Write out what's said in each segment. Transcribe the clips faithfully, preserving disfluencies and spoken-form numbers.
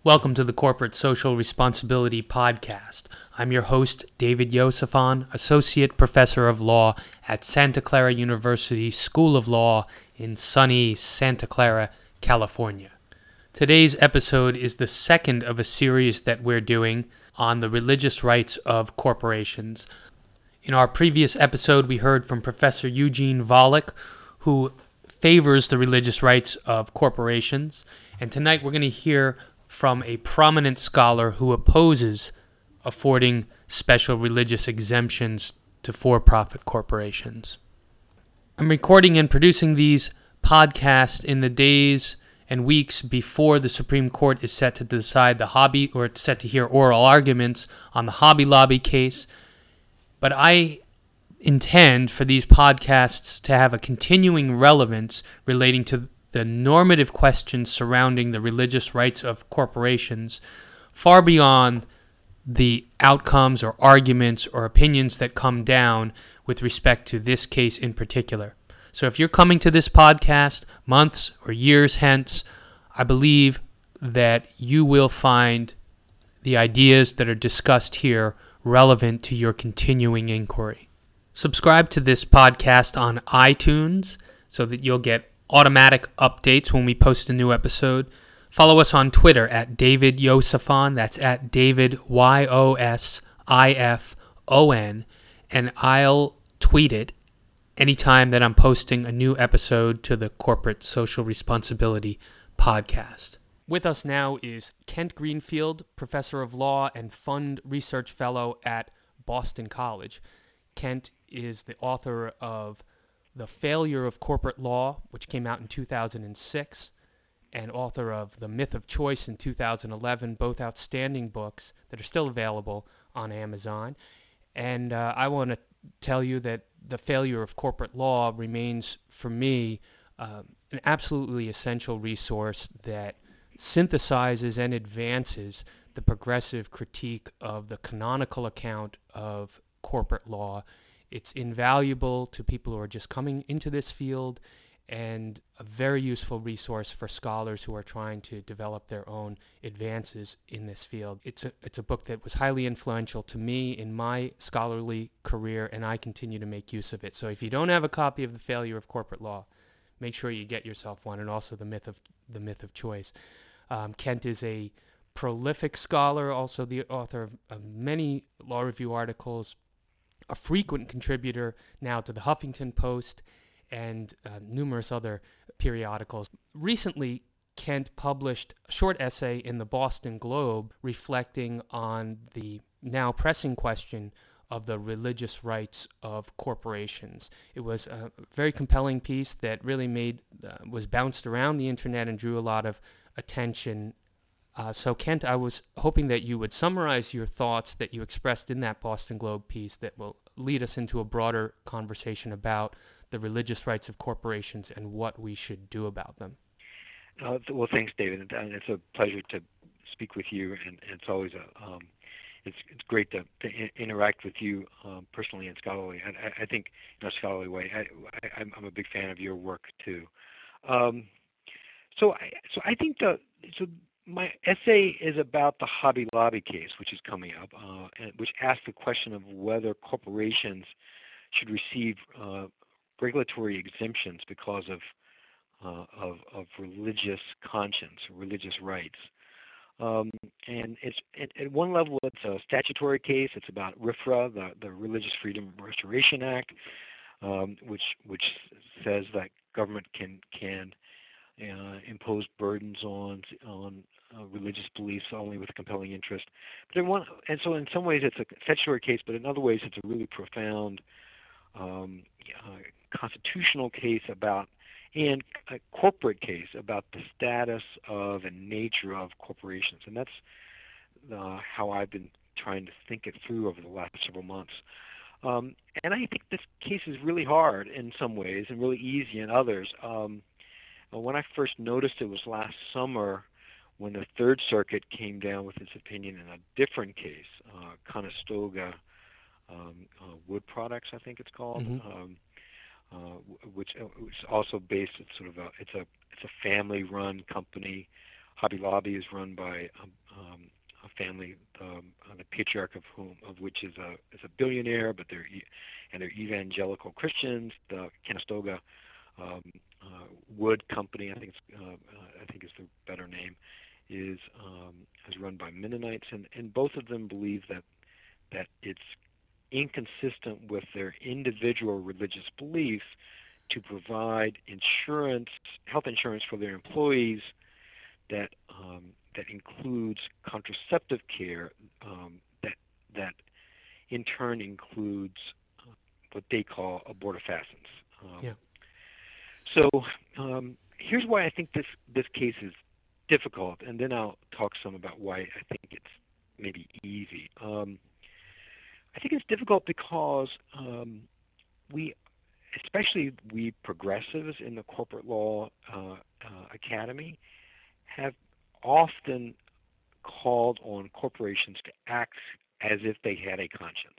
Welcome to the Corporate Social Responsibility Podcast. I'm your host, David Yosefan, Associate Professor of Law at Santa Clara University School of Law in sunny Santa Clara, California. Today's episode is the second of a series that we're doing on the religious rights of corporations. In our previous episode, we heard from Professor Eugene Volokh, who favors the religious rights of corporations, and tonight we're going to hear from a prominent scholar who opposes affording special religious exemptions to for-profit corporations. I'm recording and producing these podcasts in the days and weeks before the Supreme Court is set to decide the Hobby, or it's set to hear oral arguments on the Hobby Lobby case. But I intend for these podcasts to have a continuing relevance relating to the normative questions surrounding the religious rights of corporations, far beyond the outcomes or arguments or opinions that come down with respect to this case in particular. So if you're coming to this podcast months or years hence, I believe that you will find the ideas that are discussed here relevant to your continuing inquiry. Subscribe to this podcast on iTunes so that you'll get automatic updates when we post a new episode. Follow us on Twitter at David Yosefan. That's at David Y O S I F O N. And I'll tweet it anytime that I'm posting a new episode to the Corporate Social Responsibility Podcast. With us now is Kent Greenfield, Professor of Law and Fund Research Fellow at Boston College. Kent is the author of The Failure of Corporate Law, which came out in two thousand six, and author of The Myth of Choice in two thousand eleven, both outstanding books that are still available on Amazon. And uh, I want to tell you that The Failure of Corporate Law remains, for me, uh, an absolutely essential resource that synthesizes and advances the progressive critique of the canonical account of corporate law. It's invaluable to people who are just coming into this field and a very useful resource for scholars who are trying to develop their own advances in this field. It's a, it's a book that was highly influential to me in my scholarly career, and I continue to make use of it. So if you don't have a copy of The Failure of Corporate Law, make sure you get yourself one, and also The Myth of, the Myth of Choice. Um, Kent is a prolific scholar, also the author of, of many law review articles, a frequent contributor now to the Huffington Post and uh, numerous other periodicals. Recently, Kent published a short essay in the Boston Globe reflecting on the now pressing question of the religious rights of corporations. It was a very compelling piece that really made uh, was bounced around the internet and drew a lot of attention. Uh, so, Kent, I was hoping that you would summarize your thoughts that you expressed in that Boston Globe piece that will lead us into a broader conversation about the religious rights of corporations and what we should do about them. Uh, well, thanks, David. And it's a pleasure to speak with you, and, and it's always a um, it's it's great to, to in- interact with you um, personally and scholarly. I, I think in a scholarly way. I, I, I'm a big fan of your work too. Um, so, I, so I think the so. My essay is about the Hobby Lobby case, which is coming up, uh, and which asks the question of whether corporations should receive uh, regulatory exemptions because of, uh, of of religious conscience, religious rights. Um, and it's at, at one level, it's a statutory case. It's about RFRA, the, the Religious Freedom Restoration Act, um, which which says that government can can Uh, impose burdens on on uh, religious beliefs only with compelling interest. But in one, and so in some ways it's a statutory case, but in other ways it's a really profound um, uh, constitutional case about, and a corporate case about the status of and nature of corporations. And that's uh, how I've been trying to think it through over the last several months. Um, and I think this case is really hard in some ways and really easy in others. Um, When I first noticed it was last summer when the Third Circuit came down with its opinion in a different case, uh, Conestoga um, uh, Wood Products, I think it's called, Mm-hmm. um, uh, which is also based. It's sort of a it's a it's a family-run company Hobby Lobby is run by um, um, a family, um, uh, the patriarch of whom of which is a is a billionaire, but they're e- and they're evangelical Christians. The Conestoga um, uh, Wood Company, I think it's, uh, uh, I think is the better name, is um, is run by Mennonites, and, and both of them believe that that it's inconsistent with their individual religious beliefs to provide insurance, health insurance for their employees that um, that includes contraceptive care um, that that in turn includes uh, what they call abortifacients. Um, Yeah. so um, here's why I think this this case is difficult, and then I'll talk some about why I think it's maybe easy. Um, I think it's difficult because um, we, especially we progressives in the corporate law uh, uh, academy, have often called on corporations to act as if they had a conscience.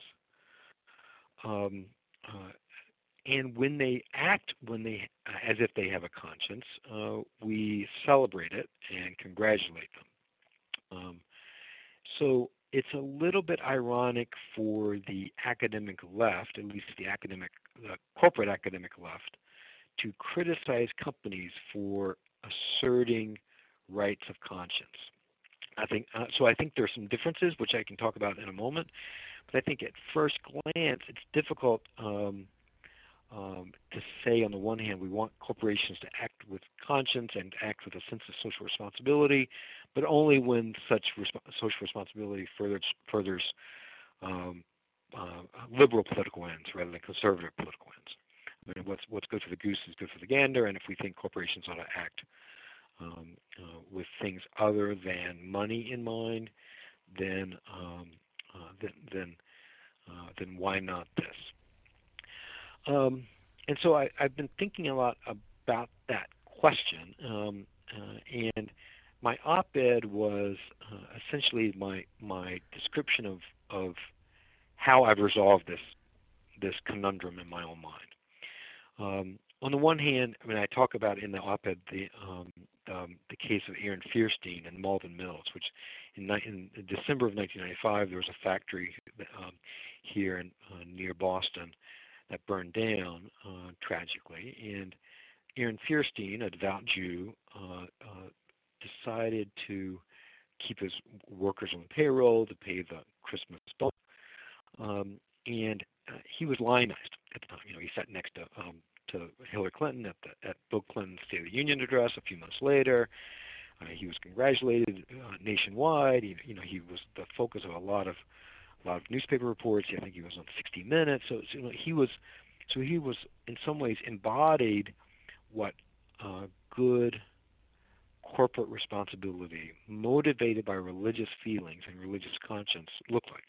Um, uh, and when they act when they uh, as if they have a conscience, uh, we celebrate it and congratulate them. Um, so it's a little bit ironic for the academic left, at least the academic, the corporate academic left, to criticize companies for asserting rights of conscience. I think uh, so. I think there's some differences, which I can talk about in a moment. But I think at first glance, it's difficult um, um, to say. On the one hand, we want corporations to act with conscience and act with a sense of social responsibility, but only when such resp- social responsibility furthers furthers um, uh, liberal political ends rather than conservative political ends. I mean, what's what's good for the goose is good for the gander, and if we think corporations ought to act um, uh, with things other than money in mind, then um, uh, then then, uh, then why not this? Um, and so I, I've been thinking a lot about that question, um, uh, and my op-ed was uh, essentially my my description of of how I've resolved this this conundrum in my own mind. Um, on the one hand, I mean, I talk about in the op-ed the um, um, the case of Aaron Fierstein and Malvern Mills, which in, in December of nineteen ninety-five there was a factory um, here in, uh, near Boston that burned down uh, tragically, and Aaron Fierstein, a devout Jew, uh, uh, decided to keep his workers on payroll to pay the Christmas bonus, um, and uh, he was lionized at the time. You know, he sat next to um, to Hillary Clinton at the at Bill Clinton's State of the Union address a few months later. Uh, he was congratulated uh, nationwide. He, you know, he was the focus of a lot of a lot of newspaper reports. I think he was on sixty minutes. So, so you know, he was so he was in some ways embodied what uh, good corporate responsibility, motivated by religious feelings and religious conscience, looked like.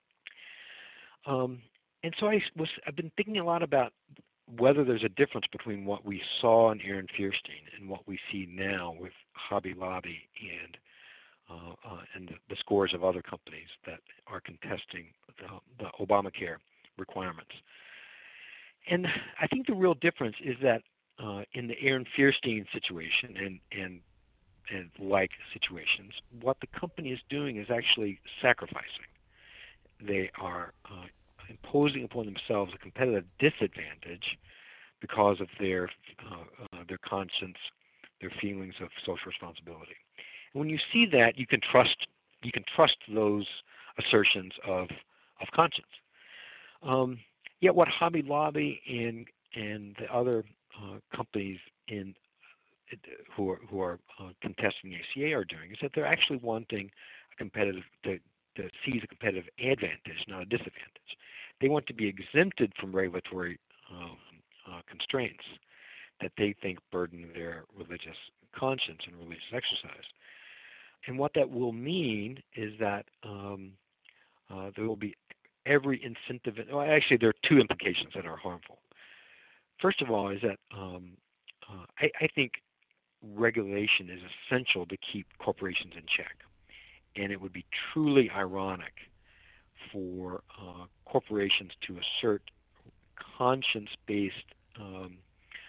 Um, and so I was I've been thinking a lot about whether there's a difference between what we saw in Aaron Fierstein and what we see now with Hobby Lobby and uh, uh, and the, the scores of other companies that are contesting the, the Obamacare requirements. And I think the real difference is that uh, in the Aaron Fierstein situation and, and and like situations, what the company is doing is actually sacrificing. They are uh, imposing upon themselves a competitive disadvantage because of their uh, uh, their conscience, their feelings of social responsibility. And when you see that, you can trust you can trust those assertions of of conscience. Um, yet, what Hobby Lobby and and the other uh, companies in who are who are uh, contesting the A C A are doing is that they're actually wanting a competitive to, to seize a competitive advantage, not a disadvantage. They want to be exempted from regulatory um, uh, constraints that they think burden their religious conscience and religious exercise. And what that will mean is that um, uh, there will be every incentive. Well, actually, there are two implications that are harmful. First of all, is that um, uh, I, I think regulation is essential to keep corporations in check. And it would be truly ironic for uh, corporations to assert conscience-based um,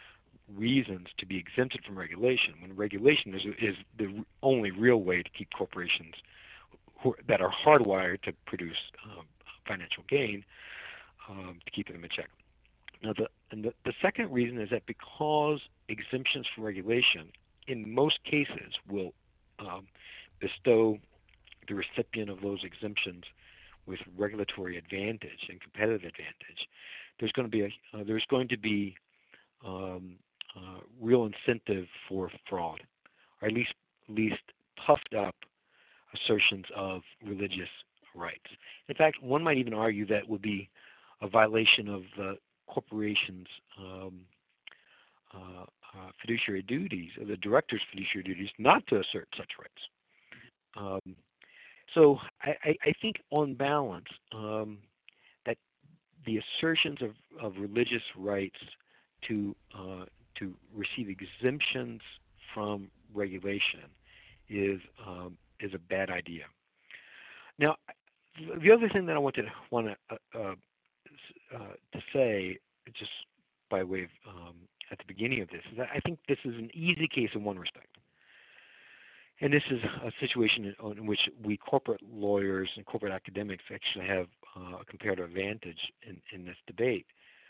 reasons to be exempted from regulation, when regulation is, is the only real way to keep corporations who, that are hardwired to produce um, financial gain, um, to keep them in check. Now, the, and the, the second reason is that because exemptions from regulation, in most cases, will um, bestow the recipient of those exemptions with regulatory advantage and competitive advantage, there's going to be a, uh, there's going to be um, uh, real incentive for fraud, or at least at least puffed up assertions of religious rights. In fact, one might even argue that would be a violation of the corporation's um, uh, uh, fiduciary duties, or the director's fiduciary duties, not to assert such rights. Um, so I, I, I think on balance um, that the assertions of, of religious rights to uh, to receive exemptions from regulation is um, is a bad idea. Now, the other thing that I wanted want to uh, uh, uh, to say, just by way of um, at the beginning of this, is that I think this is an easy case in one respect. And this is a situation in, in which we corporate lawyers and corporate academics actually have uh, a comparative advantage in, in this debate.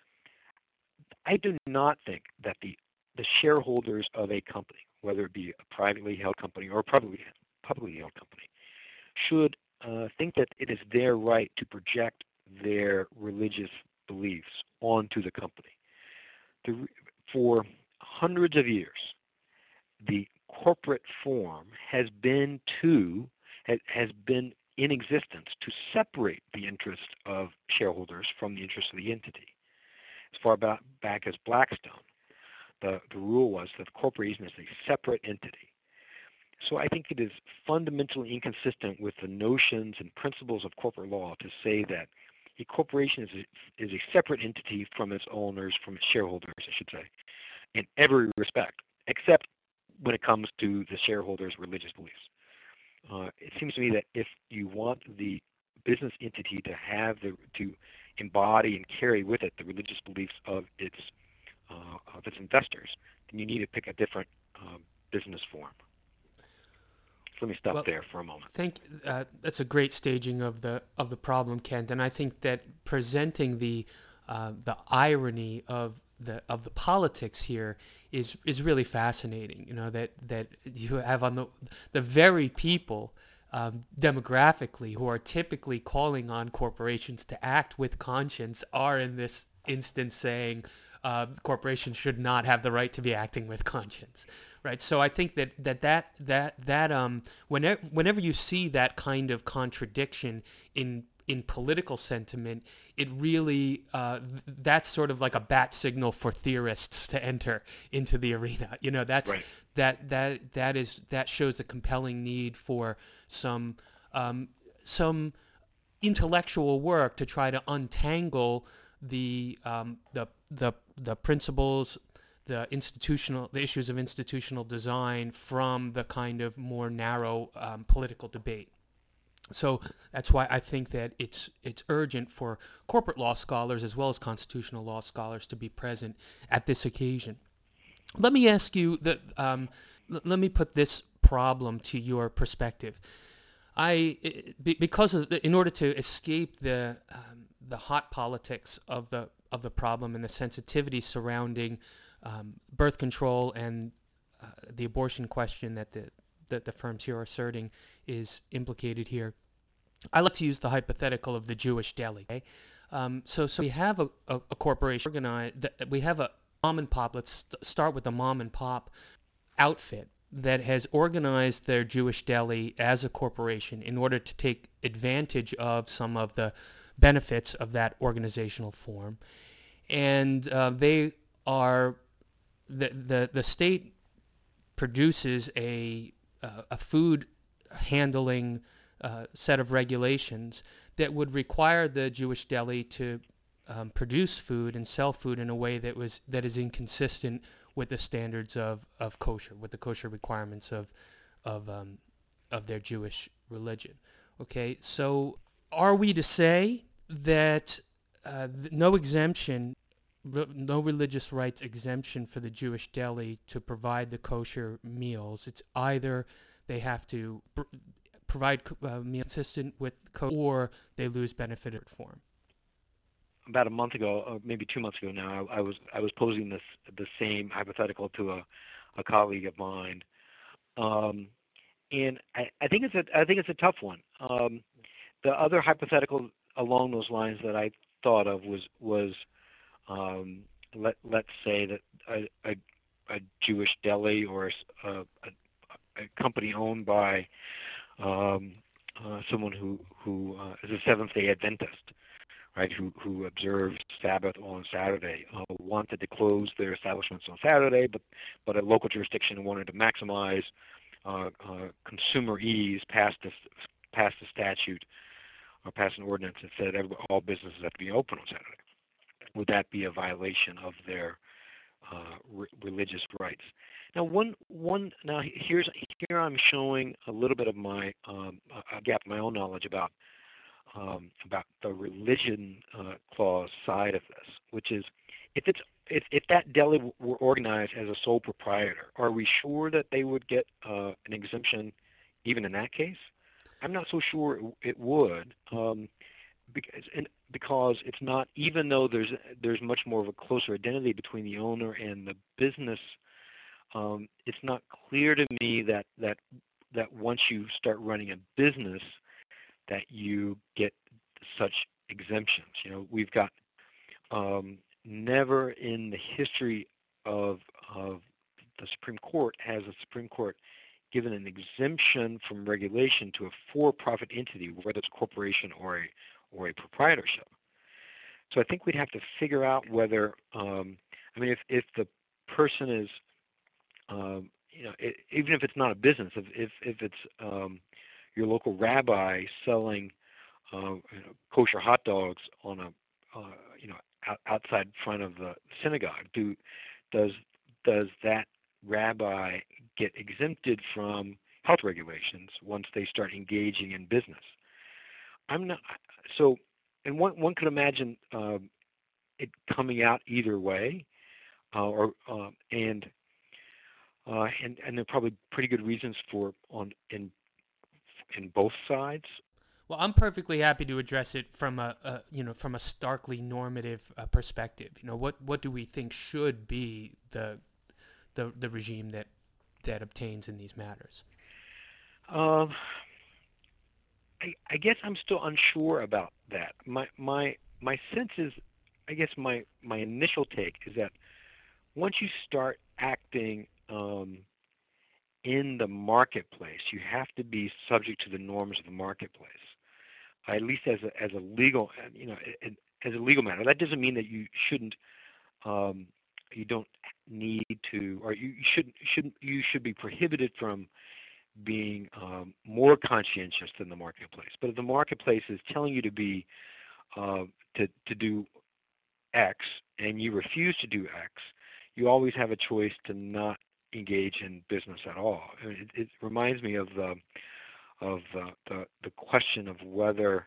I do not think that the, the shareholders of a company, whether it be a privately held company or a publicly, publicly held company, should uh, think that it is their right to project their religious beliefs onto the company. The, for hundreds of years, the corporate form has been to has, has been in existence to separate the interests of shareholders from the interests of the entity. As far back, back as Blackstone, the, the rule was that the corporation is a separate entity. So I think it is fundamentally inconsistent with the notions and principles of corporate law to say that a corporation is a, is a separate entity from its owners, from its shareholders, I should say, in every respect, except when it comes to the shareholders' religious beliefs. Uh, it seems to me that if you want the business entity to have the to embody and carry with it the religious beliefs of its uh, of its investors, then you need to pick a different um, business form. So let me stop well, there for a moment. Thank. Uh, that's a great staging of the of the problem, Kent, and I think that presenting the uh, the irony of the of the politics here is is really fascinating. You know that that you have on the the very people um, demographically who are typically calling on corporations to act with conscience are in this instance saying uh, corporations should not have the right to be acting with conscience, right? So I think that that that that that um whenever whenever you see that kind of contradiction in in political sentiment, it really uh, that's sort of like a bat signal for theorists to enter into the arena. You know, that's Right. that that that is that shows a compelling need for some um, some intellectual work to try to untangle the um, the the the principles, the institutional the issues of institutional design from the kind of more narrow um, political debate. So that's why I think that it's it's urgent for corporate law scholars as well as constitutional law scholars to be present at this occasion. Let me ask you that. Um, l- let me put this problem to your perspective. I be- because of the, in order to escape the um, the hot politics of the of the problem and the sensitivity surrounding um, birth control and uh, the abortion question that the that the firms here are asserting is implicated here. I like to use the hypothetical of the Jewish deli. Okay? Um, so, so we have a, a, a corporation organized. We have a mom and pop. Let's st- start with the mom and pop outfit that has organized their Jewish deli as a corporation in order to take advantage of some of the benefits of that organizational form, and uh, they are the the the state produces a uh, a food handling uh, set of regulations that would require the Jewish deli to um, produce food and sell food in a way that was that is inconsistent with the standards of, of kosher, with the kosher requirements of of um, of their Jewish religion. Okay, so are we to say that uh, no exemption re- no religious rights exemption for the Jewish deli to provide the kosher meals. It's either they have to pr- provide uh, meals consistent with kosher, or they lose benefit form. About a month ago, or maybe two months ago now, I, I was I was posing this the same hypothetical to a, a colleague of mine, um, and I, I think it's a I think it's a tough one. Um, the other hypothetical along those lines that I thought of was was um, let let's say that a, a, a Jewish deli or a, a, a company owned by um, uh, someone who who uh, is a Seventh Day Adventist, right, who, who observed Sabbath on Saturday, uh, wanted to close their establishments on Saturday, but, but a local jurisdiction wanted to maximize uh, uh, consumer ease, passed the, passed the statute or passed an ordinance that said every, all businesses have to be open on Saturday. Would that be a violation of their uh, re- religious rights? Now, one, one, now here's, here I'm showing a little bit of my, um, a gap in my own knowledge about Um, about the religion uh, clause side of this, which is if it's if, if that deli were organized as a sole proprietor, are we sure that they would get uh, an exemption even in that case? I'm not so sure it, it would, um, because and because it's not, even though there's there's much more of a closer identity between the owner and the business. Um, it's not clear to me that that that once you start running a business, that you get such exemptions. You know, we've got um, never in the history of of the Supreme Court has the Supreme Court given an exemption from regulation to a for-profit entity, whether it's a corporation or a or a proprietorship. So I think we'd have to figure out whether, um, I mean, if if the person is, um, you know, it, even if it's not a business, if if, if it's um, your local rabbi selling uh, you know, kosher hot dogs on a uh, you know out, outside front of the synagogue, do does does that rabbi get exempted from health regulations once they start engaging in business? I'm not so, and one one could imagine um, it coming out either way, uh, or uh, and uh, and and there are probably pretty good reasons for on in in both sides. Well, I'm perfectly happy to address it from a, a you know from a starkly normative uh, perspective. You know, what what do we think should be the the the regime that that obtains in these matters? Um, I, I guess I'm still unsure about that. My my my sense is, I guess my my initial take is that once you start acting um, in the marketplace, you have to be subject to the norms of the marketplace, at least as a as a legal, you know, as a legal matter. That doesn't mean that you shouldn't, um, you don't need to, or you shouldn't shouldn't you should be prohibited from being um, more conscientious than the marketplace. But if the marketplace is telling you to be uh, to to do X and you refuse to do X, you always have a choice to not engage in business at all. I mean, it, it reminds me of the of the the, the question of whether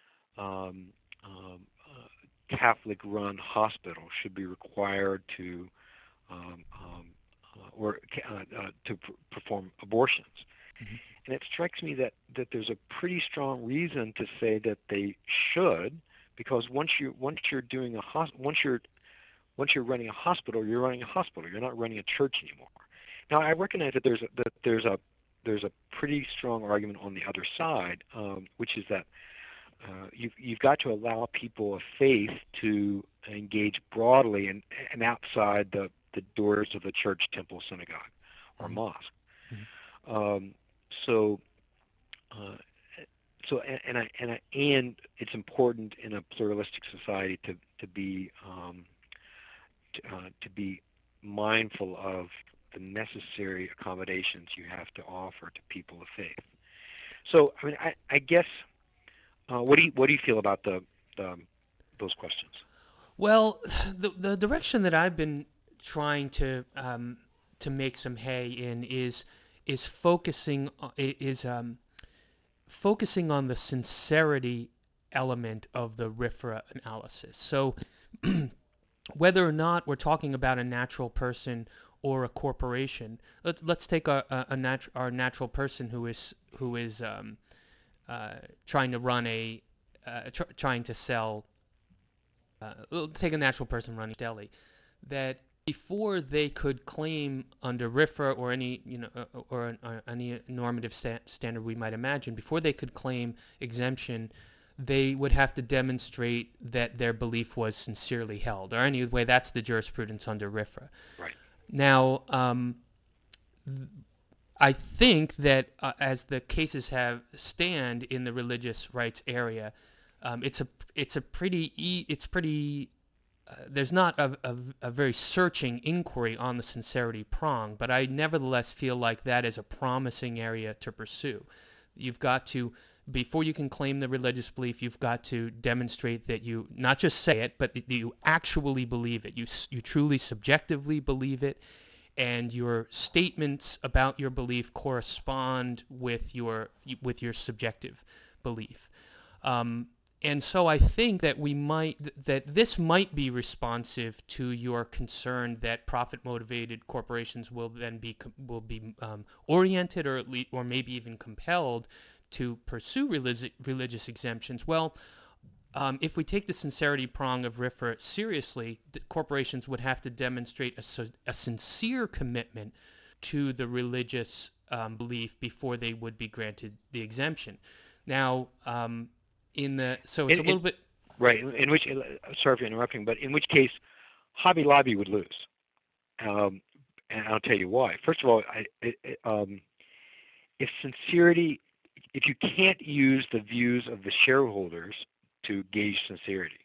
um, um, uh, Catholic-run hospitals should be required to um, um, uh, or uh, uh, to pr- perform abortions. Mm-hmm. And it strikes me that, that there's a pretty strong reason to say that they should, because once you once you're doing a hos- once you're once you're running a hospital, you're running a hospital. You're not running a church anymore. Now, I recognize that there's a, that there's a there's a pretty strong argument on the other side, um, which is that uh, you've you've got to allow people of faith to engage broadly and and outside the the doors of the church, temple, synagogue, or Mm-hmm. mosque. Mm-hmm. Um, so. Uh, so and, and I and I and it's important in a pluralistic society to to be um, to, uh, to be mindful of the necessary accommodations you have to offer to people of faith. So I mean, I, I guess uh, what do you what do you feel about the, the those questions? Well, the the direction that I've been trying to um, to make some hay in is is focusing is um, focusing on the sincerity element of the R I F R A analysis. So whether or not we're talking about a natural person or a corporation. Let's let's take a, a, a natu- our natural person who is who is um, uh, trying to run a uh, tr- trying to sell. Uh, we'll take a natural person running a deli, that before they could claim under RIFRA or any you know uh, or, or any normative sta- standard we might imagine, before they could claim exemption, they would have to demonstrate that their belief was sincerely held. Or anyway, that's the jurisprudence under RIFRA. Right. Now, um, I think that uh, as the cases have stand in the religious rights area, um, it's a it's a pretty e- it's pretty uh, there's not a, a, a very searching inquiry on the sincerity prong, but I nevertheless feel like that is a promising area to pursue. You've got to, before you can claim the religious belief, you've got to demonstrate that you not just say it, but that you actually believe it. You you truly subjectively believe it, and your statements about your belief correspond with your with your subjective belief. Um, and so I think that we might that this might be responsive to your concern that profit-motivated corporations will then be will be um, oriented or at least, or maybe even compelled to pursue religi- religious exemptions. Well, um, if we take the sincerity prong of RIFRA seriously, the corporations would have to demonstrate a, a sincere commitment to the religious um, belief before they would be granted the exemption. Now, um, in the so it's in, a little in, bit right. In, in which, sorry for interrupting, but in which case, Hobby Lobby would lose, um, and I'll tell you why. First of all, I, it, it, um, if sincerity, if you can't use the views of the shareholders to gauge sincerity,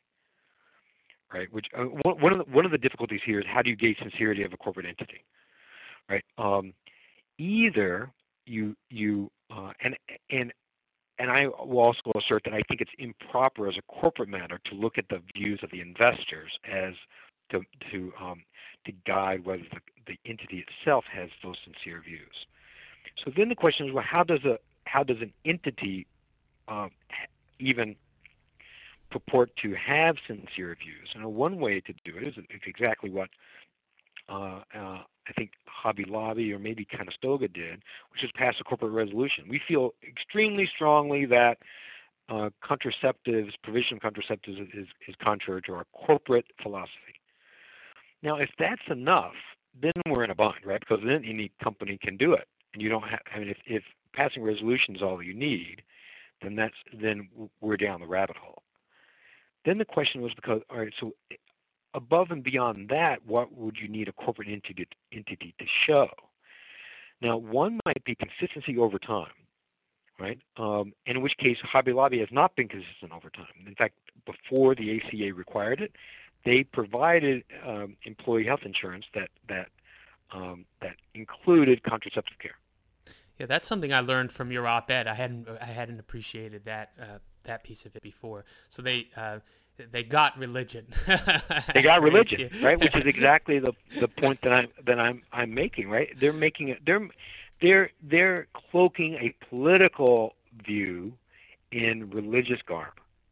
right? Which uh, one of the, one of the difficulties here is how do you gauge sincerity of a corporate entity, right? Um, either you you uh, and and and I will also assert that I think it's improper as a corporate matter to look at the views of the investors as to to um, to guide whether the, the entity itself has those sincere views. So then the question is, well, how does a how does an entity um, even purport to have sincere views? And one way to do it is exactly what uh, uh, I think Hobby Lobby or maybe Conestoga did, which is pass a corporate resolution. We feel extremely strongly that uh, contraceptives, provision of contraceptives is, is contrary to our corporate philosophy. Now, if that's enough, then we're in a bind, right? Because then any company can do it. And you don't have, I mean, if, if passing resolution is all you need, then that's, then we're down the rabbit hole. Then the question was because, all right, so above and beyond that, what would you need a corporate entity, entity to show? Now, one might be consistency over time, right? Um, in which case, Hobby Lobby has not been consistent over time. In fact, before the A C A required it, they provided um, employee health insurance that that um, that included contraceptive care. Yeah, that's something I learned from your op-ed. I hadn't I hadn't appreciated that uh, that piece of it before. So they uh, they got religion. They got religion, right? Which is exactly the the point that I'm that I'm I'm making, right? They're making it. They're they're they're cloaking a political view in religious garb,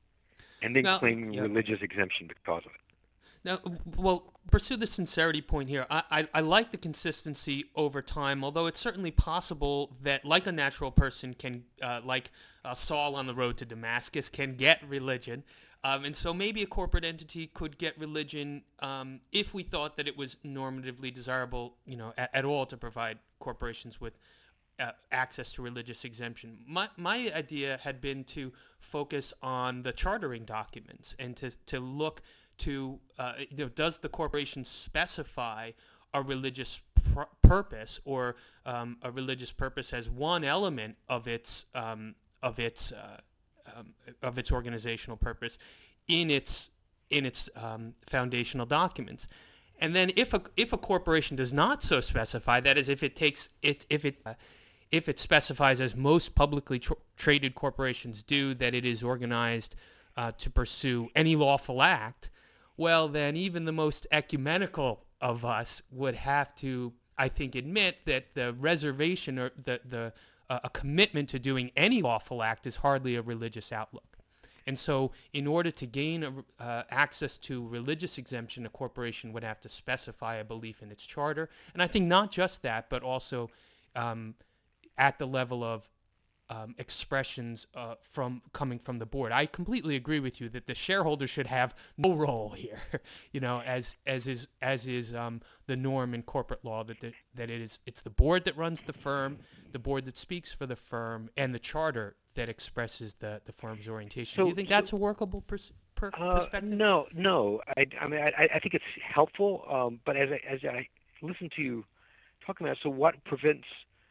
and then now, claiming yeah. religious exemption because of it. Now, well, pursue the sincerity point here. I, I, I like the consistency over time, although it's certainly possible that, like a natural person can, uh, like uh, Saul on the road to Damascus, can get religion. Um, and so maybe a corporate entity could get religion um, if we thought that it was normatively desirable, you know, at, at all to provide corporations with uh, access to religious exemption. My, my idea had been to focus on the chartering documents and to, to look to, uh, you know, does the corporation specify a religious pr- purpose or um, a religious purpose as one element of its um, of its uh, um, of its organizational purpose in its in its um, foundational documents. And then if a if a corporation does not so specify, that is, if it takes it if it uh, if it specifies, as most publicly tr- traded corporations do, that it is organized uh, to pursue any lawful act, well, then even the most ecumenical of us would have to, I think, admit that the reservation or the the uh, a commitment to doing any lawful act is hardly a religious outlook. And so in order to gain a, uh, access to religious exemption, a corporation would have to specify a belief in its charter. And I think not just that, but also um, at the level of um, expressions uh, from coming from the board. I completely agree with you that the shareholder should have no role here, you know, as as is as is um, the norm in corporate law, that the, that it is it's the board that runs the firm, the board that speaks for the firm, and the charter that expresses the, the firm's orientation. So, Do you think so, that's a workable pers- per- uh, perspective? no, no. I, I mean, I, I think it's helpful, um, but as I, as I listen to you talking about, so what prevents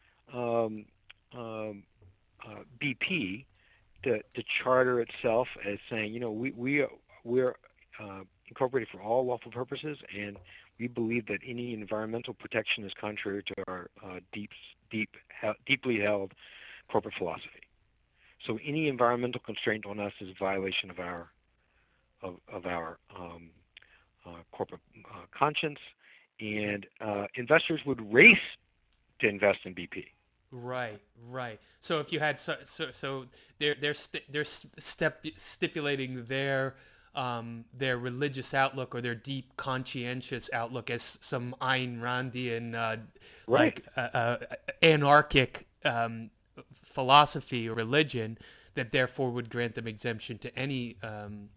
um, um, uh, B P, the the charter itself, as saying, you know, we we are, we're uh, incorporated for all lawful purposes, and we believe that any environmental protection is contrary to our uh, deep, deep, he- deeply held corporate philosophy. So any environmental constraint on us is a violation of our of, of our um, uh, corporate uh, conscience, and uh, investors would race to invest in B P. Right, right. So if you had so so, so they're they're st- they're step stipulating their um, their religious outlook or their deep conscientious outlook as some Ayn Randian uh, Right. like uh, uh, anarchic um, philosophy or religion that therefore would grant them exemption to any um,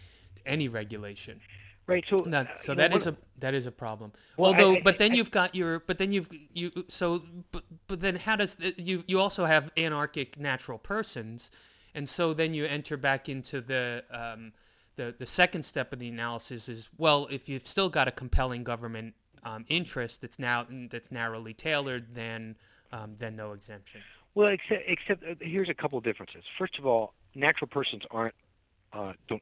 any regulation. Right. So, uh, That, so you know, that one, is a that is a problem. well, I, Although, I, but then I, you've got your, but then you've you so, but but then how does you you also have anarchic natural persons, and so then you enter back into the um, the the second step of the analysis is, well, if you've still got a compelling government um, interest that's now that's narrowly tailored, then um, then no exemption. well, except, except uh, here's a couple of differences. First of all, natural persons aren't uh, don't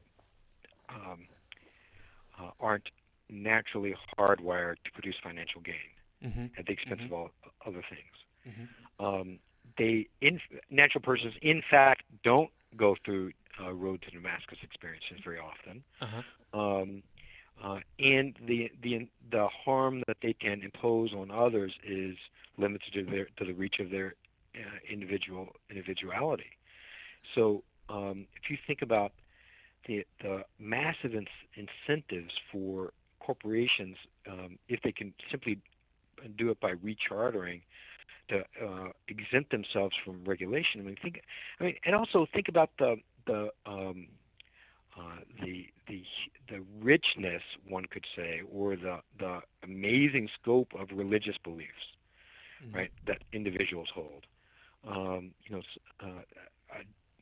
um, uh, aren't naturally hardwired to produce financial gain Mm-hmm. at the expense Mm-hmm. of all other things. Mm-hmm. Um, they, in, natural persons, in fact, don't go through uh, road to Damascus experiences very often, Uh-huh. um, uh, and the the the harm that they can impose on others is limited to their to the reach of their uh, individual individuality. So um, if you think about the the massive in, incentives for corporations, um, if they can simply do it by rechartering, to uh, exempt themselves from regulation. I mean, think. I mean, and also think about the the um, uh, the the the richness, one could say, or the the amazing scope of religious beliefs, Mm-hmm. right? That individuals hold. Um, you know, uh, uh,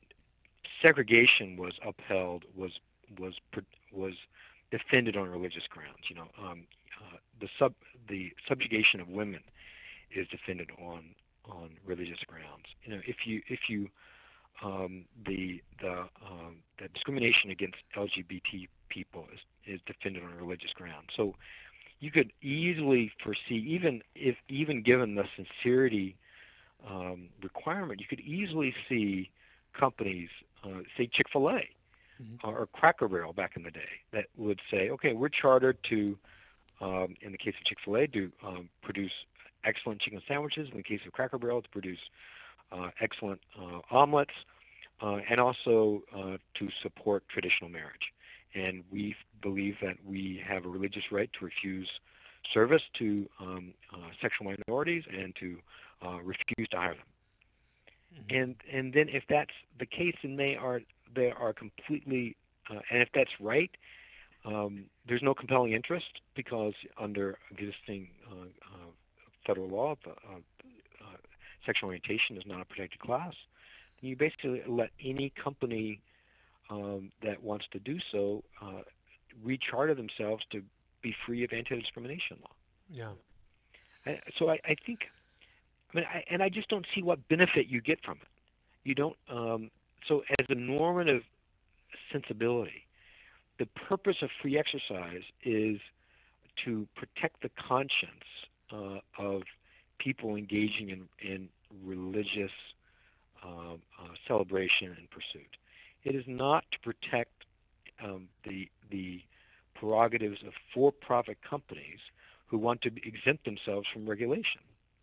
segregation was upheld, was was was defended on religious grounds. You know, um, uh, the sub the subjugation of women is defended on on religious grounds. You know, if you if you um, the the um, the discrimination against L G B T people is is defended on religious grounds. So you could easily foresee, even if even given the sincerity um, requirement, you could easily see companies, uh, say Chick-fil-A Mm-hmm. or Cracker Barrel back in the day, that would say, okay, we're chartered to, um, in the case of Chick-fil-A, to um, produce excellent chicken sandwiches. In the case of Cracker Barrel, to produce uh, excellent uh, omelets, uh, and also uh, to support traditional marriage. And we believe that we have a religious right to refuse service to um, uh, sexual minorities and to uh, refuse to hire them. Mm-hmm. And and then if that's the case, then they are they are completely, uh, and if that's right, um, there's no compelling interest, because under existing uh, uh, federal law, uh, uh, sexual orientation is not a protected class. You basically let any company um, that wants to do so uh, recharter themselves to be free of anti-discrimination law. Yeah. I, so I, I think, I mean, I, and I just don't see what benefit you get from it. You don't. Um, so as a normative sensibility, the purpose of free exercise is to protect the conscience uh, of people engaging in, in religious um, uh, celebration and pursuit. It is not to protect um, the the prerogatives of for-profit companies who want to exempt themselves from regulation.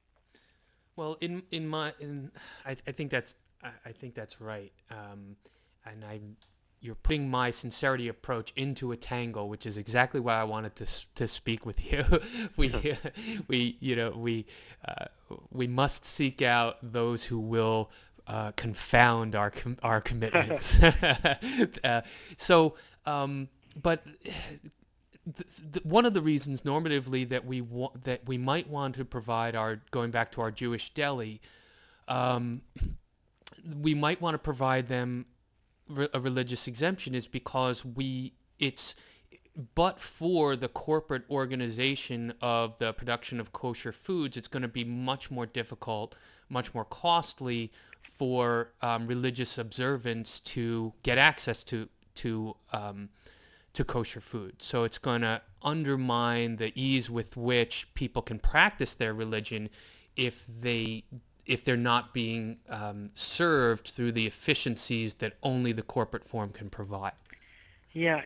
Well, in in my in, I, I think that's I, I think that's right, um, and I you're putting my sincerity approach into a tangle, which is exactly why I wanted to to speak with you. we we you know we uh, we must seek out those who will uh, confound our com- our commitments. uh, so, um, but. The, the, one of the reasons normatively that we wa- that we might want to provide our going back to our Jewish deli, um, we might want to provide them re- a religious exemption is because we it's but for the corporate organization of the production of kosher foods, it's going to be much more difficult, much more costly for um, religious observants to get access to to um, to kosher food. So it's going to undermine the ease with which people can practice their religion if they if they're not being um, served through the efficiencies that only the corporate form can provide. Yeah,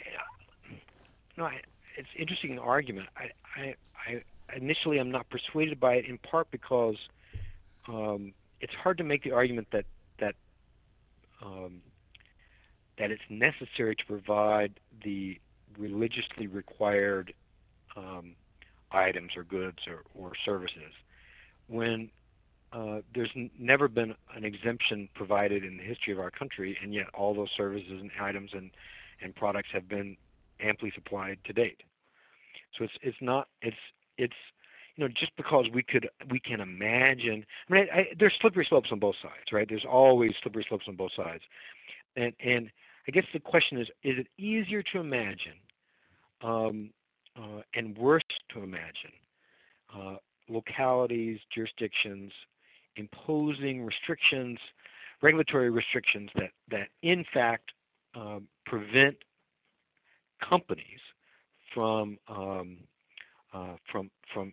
no, I, it's an interesting argument. I, I, I initially I'm not persuaded by it in part because um, it's hard to make the argument that that um, that it's necessary to provide the religiously required um, items or goods or, or services when uh, there's n- never been an exemption provided in the history of our country, and yet all those services and items and, and products have been amply supplied to date. So it's it's not it's it's you know just because we could we can imagine. I mean, I, I, there's slippery slopes on both sides, right? There's always slippery slopes on both sides, and and I guess the question is: is it easier to imagine um, uh, and worse to imagine uh, localities, jurisdictions imposing restrictions, regulatory restrictions that that in fact um, prevent companies from um, uh, from from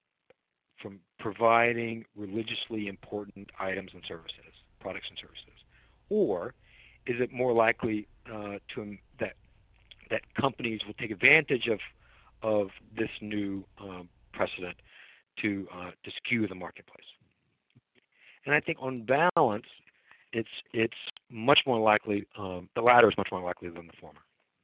from providing religiously important items and services, products and services, or is it more likely uh, to that that companies will take advantage of of this new um, precedent to uh, to skew the marketplace? And I think on balance, it's it's much more likely um, the latter is much more likely than the former.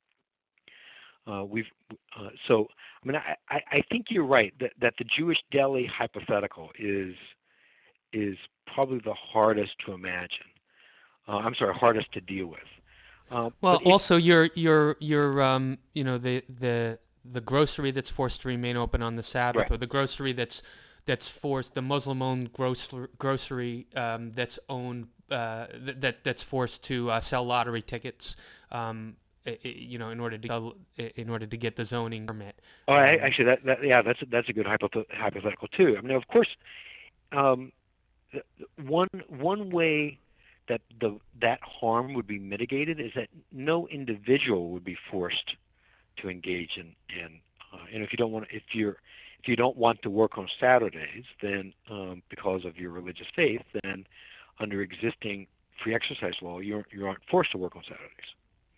Uh, we've uh, so I mean I, I, I think you're right that, that the Jewish deli hypothetical is is probably the hardest to imagine. Uh, I'm sorry, hardest to deal with. Uh, Well, but if also your your your um you know the the the grocery that's forced to remain open on the Sabbath, right, or the grocery that's that's forced the Muslim-owned grocery grocery um, that's owned uh, that, that that's forced to uh, sell lottery tickets, um, i- i- you know, in order to in order to get the zoning permit. oh, I, Um, actually that, that yeah that's a, that's a good hypothet- hypothetical too. I mean, of course, um, the- the- one one way that the that harm would be mitigated is that no individual would be forced to engage in in uh, and if you don't want if you're if you don't want to work on Saturdays, then um, because of your religious faith, then under existing free exercise law, you aren't, you aren't forced to work on Saturdays.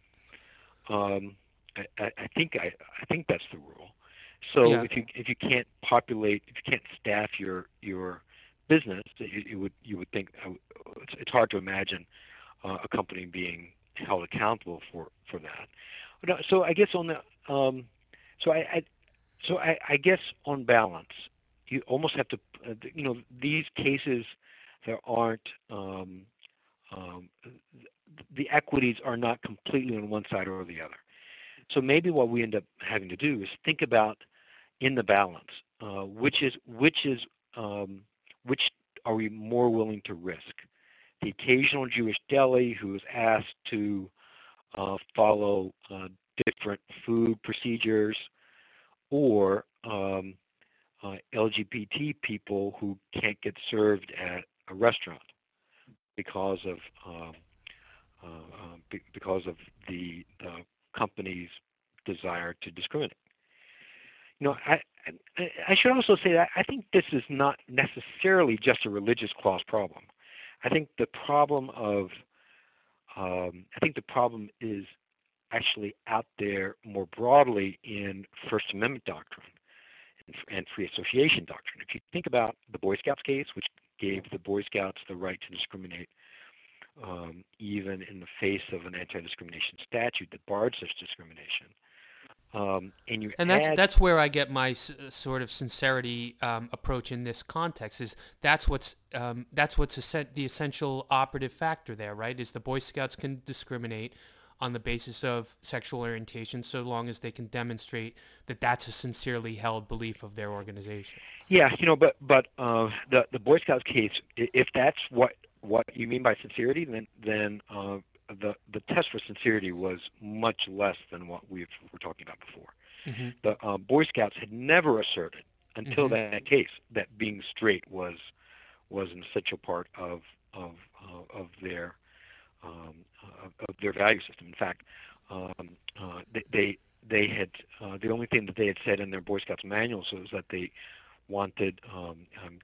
Um, I, I I think I, I think that's the rule. So yeah, if you if you can't populate if you can't staff your your business, it, it would you would think uh, it's, it's hard to imagine uh, a company being held accountable for for that. No, so I guess on the um, so I, I so I, I guess on balance, you almost have to uh, you know these cases there aren't um, um, the equities are not completely on one side or the other. So maybe what we end up having to do is think about in the balance uh, which is which is um, which are we more willing to risk? The occasional Jewish deli who is asked to uh, follow uh, different food procedures, or um, uh, L G B T people who can't get served at a restaurant because of um, uh, uh, be, because of the, the company's desire to discriminate. You know, I, I, I should also say that I think this is not necessarily just a religious clause problem. I think the problem of um, I think the problem is actually out there more broadly in First Amendment doctrine and, and free association doctrine. If you think about the Boy Scouts case, which gave the Boy Scouts the right to discriminate um, even in the face of an anti-discrimination statute that barred such discrimination. Um, and you And that's add, that's where I get my s- sort of sincerity um, approach in this context. Is that's what's um, that's what's essen- the essential operative factor there, right? Is the Boy Scouts can discriminate on the basis of sexual orientation so long as they can demonstrate that that's a sincerely held belief of their organization. yeah, you know, but but uh, the the Boy Scouts case, i- if that's what what you mean by sincerity, then then uh, the the test for sincerity was much less than what we were talking about before. Mm-hmm. The uh, Boy Scouts had never asserted until Mm-hmm. that case that being straight was was an essential part of of uh, of their um, of, of their value system. In fact, um, uh, they they they had uh, the only thing that they had said in their Boy Scouts manuals was that they wanted, um, I'm,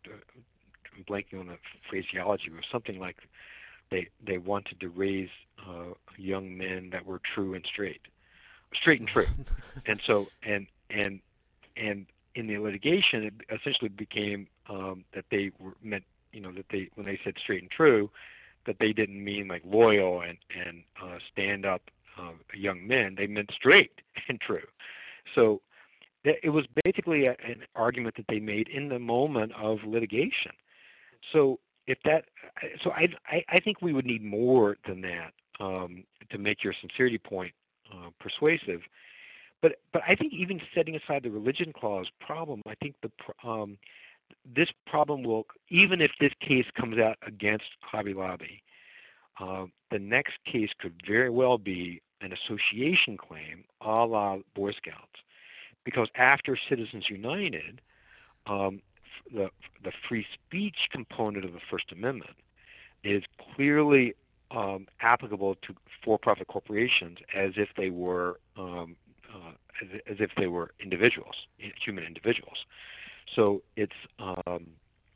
I'm blanking on the phraseology, it was something like they they wanted to raise uh, young men that were true and straight, straight and true, and so and and and in the litigation, it essentially became um, that they were meant, you know, that they when they said straight and true, that they didn't mean like loyal and and uh, stand up uh, young men. They meant straight and true. So it was basically a, an argument that they made in the moment of litigation. So if that, so I, I, I think we would need more than that um, to make your sincerity point uh, persuasive. But but I think even setting aside the religion clause problem, I think the um, this problem will, even if this case comes out against Hobby Lobby, uh, the next case could very well be an association claim a la Boy Scouts. Because after Citizens United, um, the the free speech component of the First Amendment is clearly um, applicable to for-profit corporations as if they were um, uh, as, as if they were individuals, human individuals. So it's um,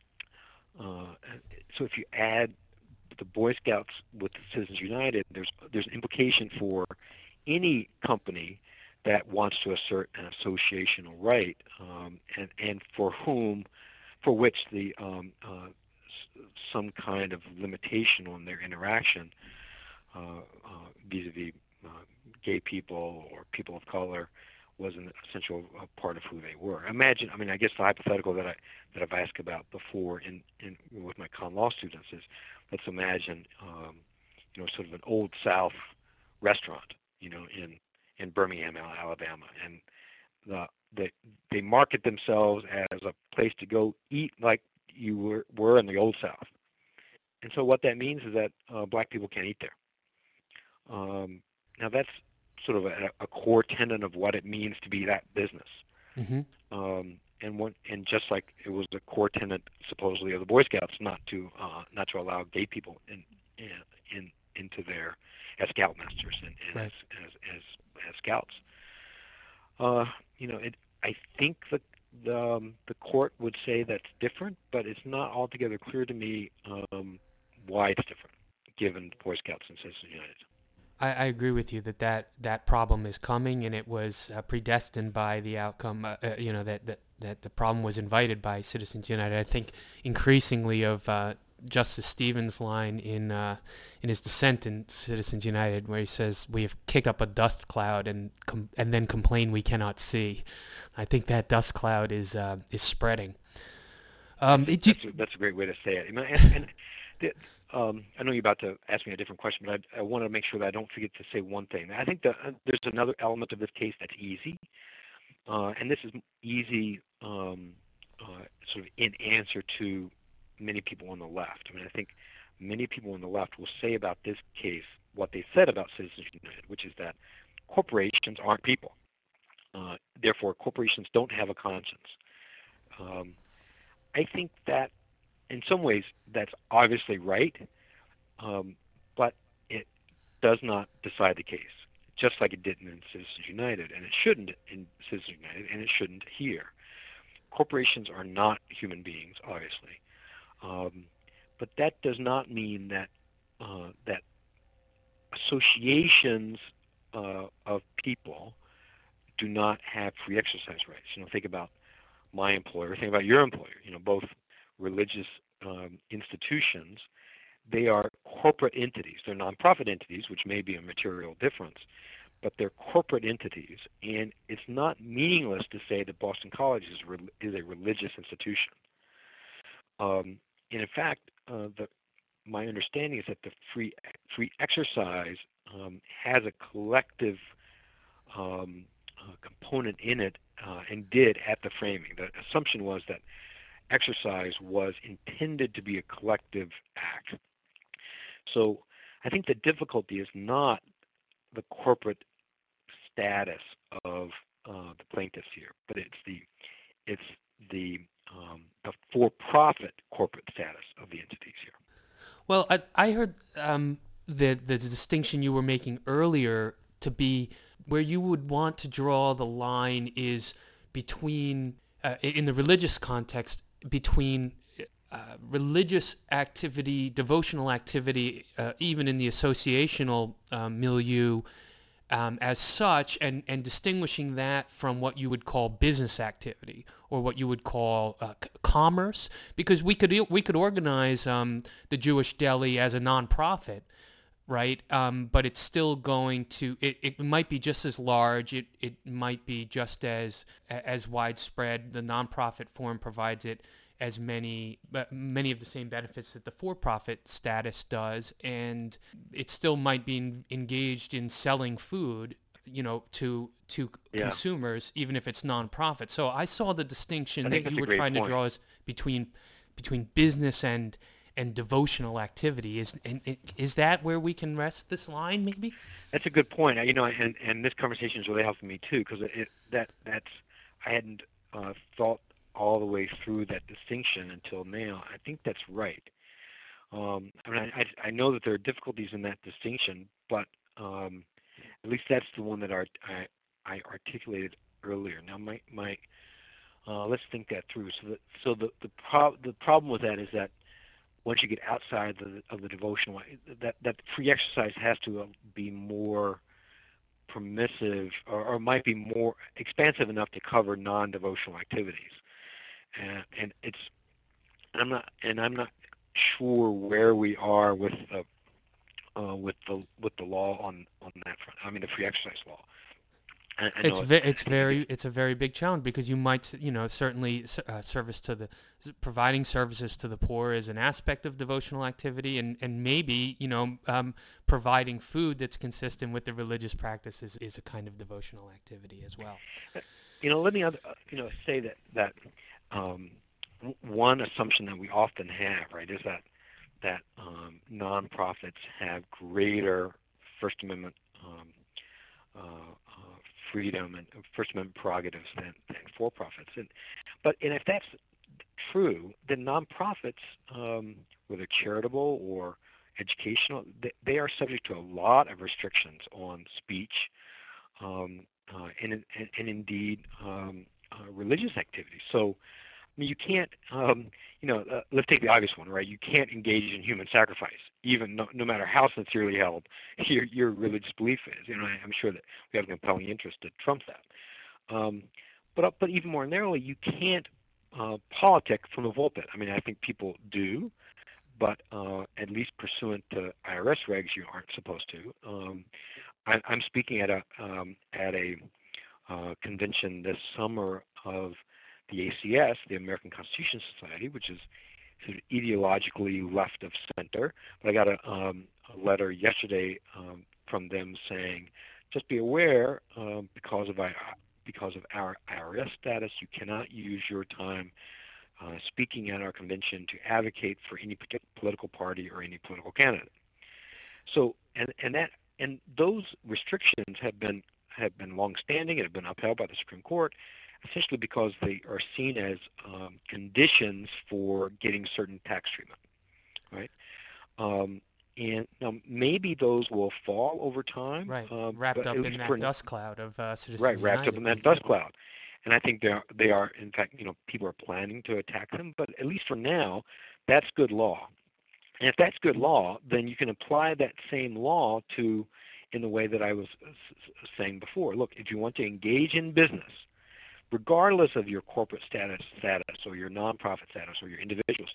uh, so if you add the Boy Scouts with the Citizens United, there's there's an implication for any company that wants to assert an associational right, um, and and for whom, for which the um, uh, some kind of limitation on their interaction uh, uh, vis-a-vis uh, gay people or people of color was an essential uh, part of who they were. Imagine, I mean, I guess the hypothetical that I that I've asked about before in, in with my con law students is, let's imagine, um, you know, sort of an old South restaurant, you know, in in Birmingham, Alabama, and the they they market themselves as a place to go eat like you were were in the old South. And so what that means is that uh, black people can't eat there. Um, now that's sort of a, a core tenet of what it means to be that business. Mm-hmm. Um, and one, and just like it was a core tenet supposedly of the Boy Scouts not to uh, not to allow gay people in in, in into their as scoutmasters and, and Right. as, as as as scouts. Uh, you know, it, I think the the, um, the court would say that's different, but it's not altogether clear to me um, why it's different, given Boy Scouts and Citizens United. I, I agree with you that, that that problem is coming, and it was uh, predestined by the outcome. Uh, uh, you know that, that that the problem was invited by Citizens United. I think increasingly of uh, Justice Stevens' line in uh, in his dissent in Citizens United, where he says, "We have kicked up a dust cloud and com- and then complain we cannot see." I think that dust cloud is uh, is spreading. Um, That's, it, that's, a, that's a great way to say it. I mean, and, and the, um, I know you're about to ask me a different question, but I, I want to make sure that I don't forget to say one thing. I think that uh, there's another element of this case that's easy, uh, and this is easy um, uh, sort of in answer to many people on the left. I mean, I think many people on the left will say about this case what they said about Citizens United, which is that corporations aren't people. Uh, therefore, corporations don't have a conscience. Um, I think that in some ways that's obviously right, um, but it does not decide the case, just like it didn't in Citizens United, and it shouldn't in Citizens United, and it shouldn't here. Corporations are not human beings, obviously, um, but that does not mean that uh, that associations uh, of people do not have free exercise rights. You know, think about my employer, think about your employer. You know, both religious um, institutions they are corporate entities. They're nonprofit entities, which may be a material difference, but they're corporate entities, and it's not meaningless to say that Boston College is, re- is a religious institution. Um, and in fact, uh, the, my understanding is that the free free exercise um, has a collective um, uh, component in it, uh, and did at the framing. The assumption was that exercise was intended to be a collective act. So I think the difficulty is not the corporate status of uh, the plaintiffs here, but it's the it's the um, the for-profit corporate status of the entities here. Well, I, I heard um, the the distinction you were making earlier to be where you would want to draw the line is between, uh, in the religious context, between uh, religious activity, devotional activity, uh, even in the associational uh, milieu, um, as such, and, and distinguishing that from what you would call business activity or what you would call uh, c- commerce, because we could we could organize um, the Jewish Deli as a nonprofit, right? Um, but it's still going to it, it might be just as large. It it might be just as as widespread. The nonprofit form provides it as many many of the same benefits that the for-profit status does, and it still might be in, engaged in selling food, you know, to to Yeah. consumers, even if it's nonprofit. So I saw the distinction I think that you that's a were great trying to point. draw is between between business and and devotional activity. Is and, and is that where we can rest this line, maybe? That's a good point. You know, and, and this conversation is really helping me too, because it, that that's I hadn't uh, thought all the way through that distinction until now. I think that's right. Um, I mean, I, I know that there are difficulties in that distinction, but um, at least that's the one that art, I, I articulated earlier. Now, my my uh, let's think that through. So, the, so the the, prob- the problem with that is that once you get outside the, of the devotional, that that free exercise has to uh, be more permissive, or, or might be more expansive enough to cover non-devotional activities. And, and it's, I'm not, and I'm not sure where we are with the, uh, with the with the law on, on that front. I mean, the free exercise law. I, I It's know ve- it's, it's I think very it, it's a very big challenge because you might, you know, certainly uh, service to the providing services to the poor is an aspect of devotional activity, and, and maybe, you know, um, providing food that's consistent with the religious practices is a kind of devotional activity as well. you know, let me other, you know say that that um, one assumption that we often have, right, is that that um, nonprofits have greater First Amendment um, uh, uh, freedom and First Amendment prerogatives than, than for-profits. And, but and if that's true, then nonprofits, um, whether charitable or educational, they, they are subject to a lot of restrictions on speech um, uh, and, and, and indeed um, uh, religious activities. So I mean, you can't, um, you know, uh, let's take the obvious one, right? You can't engage in human sacrifice, even no, no matter how sincerely held your, your religious belief is. You know, I, I'm sure that we have a compelling interest to trump that. Um, but, uh, but even more narrowly, you can't uh, politic from the pulpit. I mean, I think people do, but uh, at least pursuant to I R S regs, you aren't supposed to. Um, I, I'm speaking at a um, at a uh, convention this summer of the A C S, the American Constitution Society, which is sort of ideologically left of center. But I got a, um, a letter yesterday um, from them saying, just be aware, um, because of our, because of our I R S status, you cannot use your time uh, speaking at our convention to advocate for any particular political party or any political candidate. So, and and that and those restrictions have been have been longstanding and have been upheld by the Supreme Court, essentially because they are seen as um, conditions for getting certain tax treatment, right? Um, and now maybe those will fall over time, Right, um, wrapped but at up in least for that dust cloud of uh, right, Citizens wrapped up United in that movement. dust cloud. And I think they are, they are, in fact, you know, people are planning to attack them, but at least for now, that's good law. And if that's good law, then you can apply that same law to, in the way that I was saying before. Look, if you want to engage in business, regardless of your corporate status, status or your nonprofit status or your individual status,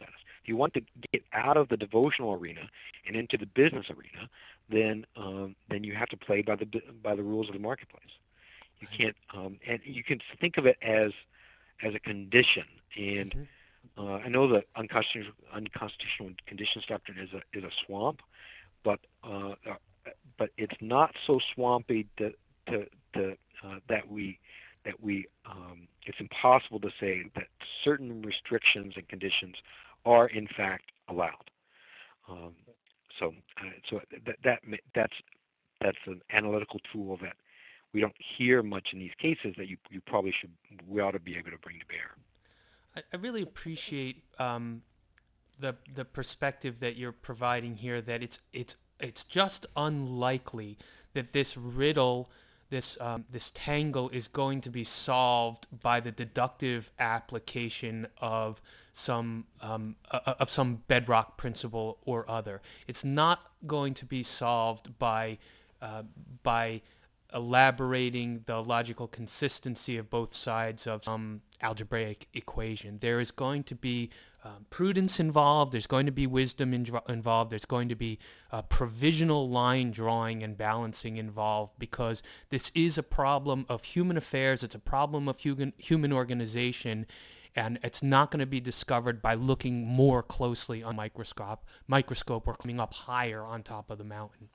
If you want to get out of the devotional arena and into the business arena, then um, then you have to play by the by the rules of the marketplace. You can't, um, and you can think of it as as a condition. And mm-hmm. uh, I know the unconstitutional, unconstitutional conditions doctrine is a is a swamp, but uh, but it's not so swampy to, to, to uh, that we that we um, it's impossible to say that certain restrictions and conditions are in fact allowed. Um, so uh, so that, that that's that's an analytical tool that we don't hear much in these cases that you you probably should we ought to be able to bring to bear. I, I really appreciate um, the the perspective that you're providing here. That it's it's it's just unlikely that this riddle, this um, this tangle, is going to be solved by the deductive application of some um, uh, of some bedrock principle or other. It's not going to be solved by uh, by elaborating the logical consistency of both sides of some algebraic equation. There is going to be um, prudence involved, there's going to be wisdom in, involved, there's going to be uh, provisional line drawing and balancing involved, because this is a problem of human affairs, it's a problem of human, human organization, and it's not going to be discovered by looking more closely on microscope, microscope or coming up higher on top of the mountain.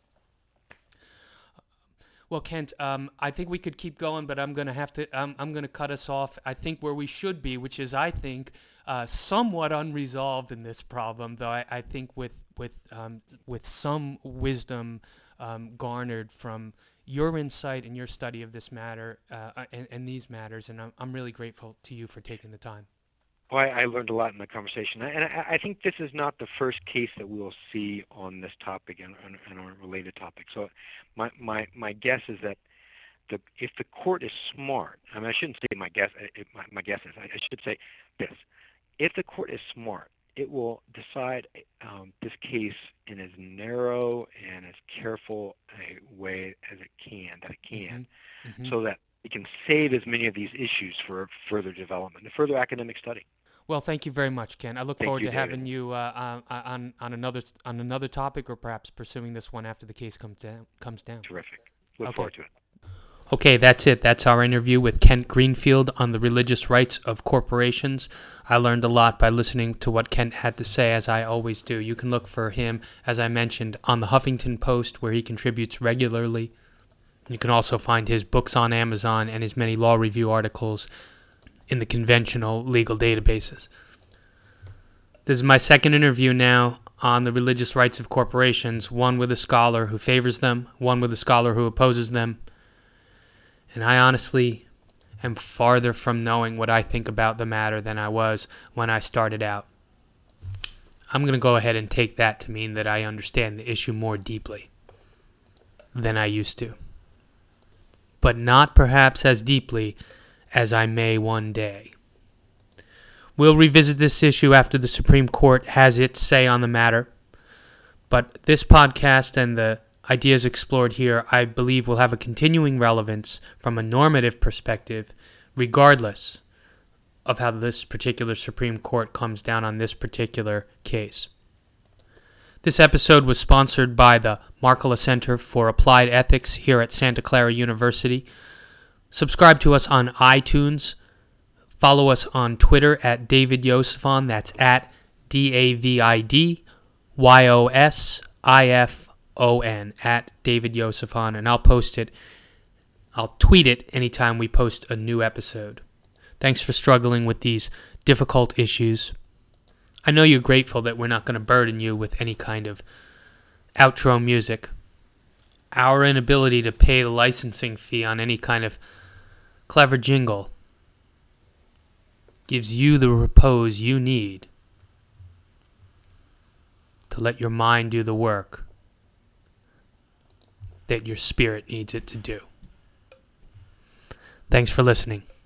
Well, Kent, um, I think we could keep going, but I'm going to have to. Um, I'm going to cut us off. I think where we should be, which is, I think, uh, somewhat unresolved in this problem. Though I, I think with with um, with some wisdom um, garnered from your insight and your study of this matter uh, and, and these matters, and I'm I'm really grateful to you for taking the time. Well, I, I learned a lot in the conversation, and I, I think this is not the first case that we'll see on this topic and, and, and on a related topic. So my, my, my guess is that the, if the court is smart, I mean, I shouldn't say my guess, it, my, my guess is, I, I should say this. If the court is smart, it will decide um, this case in as narrow and as careful a way as it can, that it can, mm-hmm. so that it can save as many of these issues for further development and further academic study. Well, thank you very much, Ken. I look thank forward you, to David. having you uh, on on another on another topic, or perhaps pursuing this one after the case comes down. Comes down. Terrific. Look okay. forward to it. Okay, that's it. That's our interview with Kent Greenfield on the religious rights of corporations. I learned a lot by listening to what Kent had to say, as I always do. You can look for him, as I mentioned, on the Huffington Post, where he contributes regularly. You can also find his books on Amazon and his many law review articles in the conventional legal databases. This is my second interview now on the religious rights of corporations, one with a scholar who favors them, one with a scholar who opposes them. And I honestly am farther from knowing what I think about the matter than I was when I started out. I'm going to go ahead and take that to mean that I understand the issue more deeply than I used to. But not perhaps as deeply as I may one day. We'll revisit this issue after the Supreme Court has its say on the matter, but this podcast and the ideas explored here, I believe, will have a continuing relevance from a normative perspective, regardless of how this particular Supreme Court comes down on this particular case. This episode was sponsored by the Markkula Center for Applied Ethics here at Santa Clara University. Subscribe to us on iTunes. Follow us on Twitter at David Yosifon. That's at D A V I D Y O S I F O N, at David Yosifon. And I'll post it. I'll tweet it anytime we post a new episode. Thanks for struggling with these difficult issues. I know you're grateful that we're not going to burden you with any kind of outro music. Our inability to pay the licensing fee on any kind of clever jingle gives you the repose you need to let your mind do the work that your spirit needs it to do. Thanks for listening.